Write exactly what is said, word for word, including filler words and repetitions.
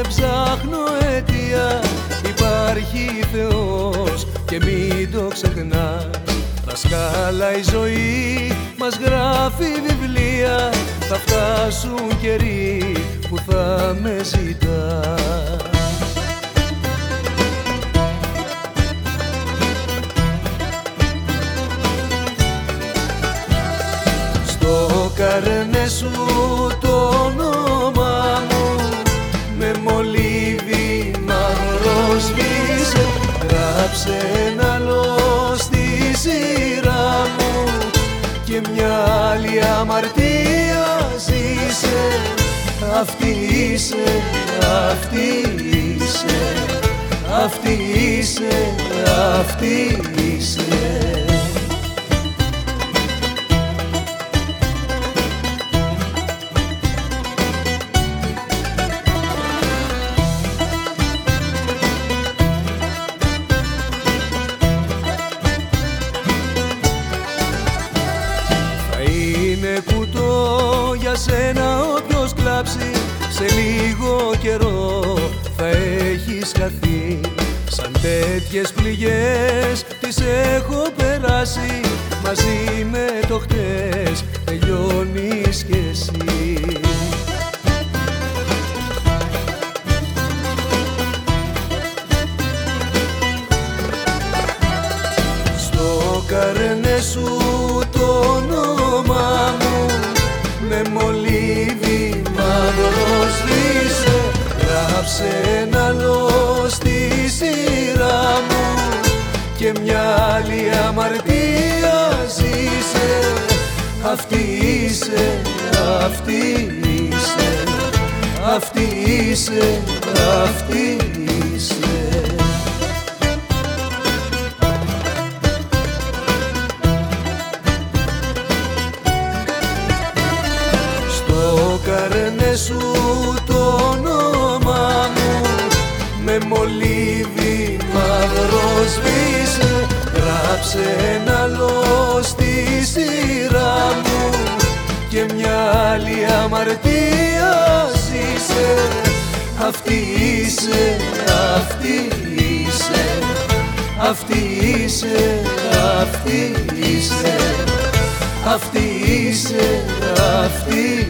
δεν ψάχνω αιτία, υπάρχει Θεός και μην το ξεχνάς. Δασκάλα, η ζωή μας γράφει βιβλία, θα φτάσουν καιροί που θα με ζητάς. Στο καρνέ σου το όνομα μου με μολύβι μαύρο σβήσε, γράψε ένα άλλο στη σειρά μου και μια άλλη αμαρτία ζήσε. Αυτή είσαι, αυτή είσαι, αυτή είσαι, αυτή είσαι. Είναι κουτό για σένα όποιος κλάψει, σε λίγο καιρό θα έχεις χαθεί. Σαν τέτοιες πληγές τις έχω περάσει, μαζί με το χτες τελειώνεις κι εσύ. Στο καρνέ σου το όνομα μου με μολύβι μαύρο σβήσε, γράψε ένα άλλο στη σειρά μου και μια άλλη αμαρτία ζήσε. Αυτή είσαι, αυτή είσαι, αυτή είσαι, αυτή είσαι. Στο καρνέ σου το όνομα μου με μολύβι μαύρο σβήσε, γράψε ένα άλλο στη σειρά μου και μια άλλη αμαρτία ζήσε. Αυτή είσαι, αυτή είσαι, αυτή είσαι, αυτή είσαι, αυτή είσαι, αυτή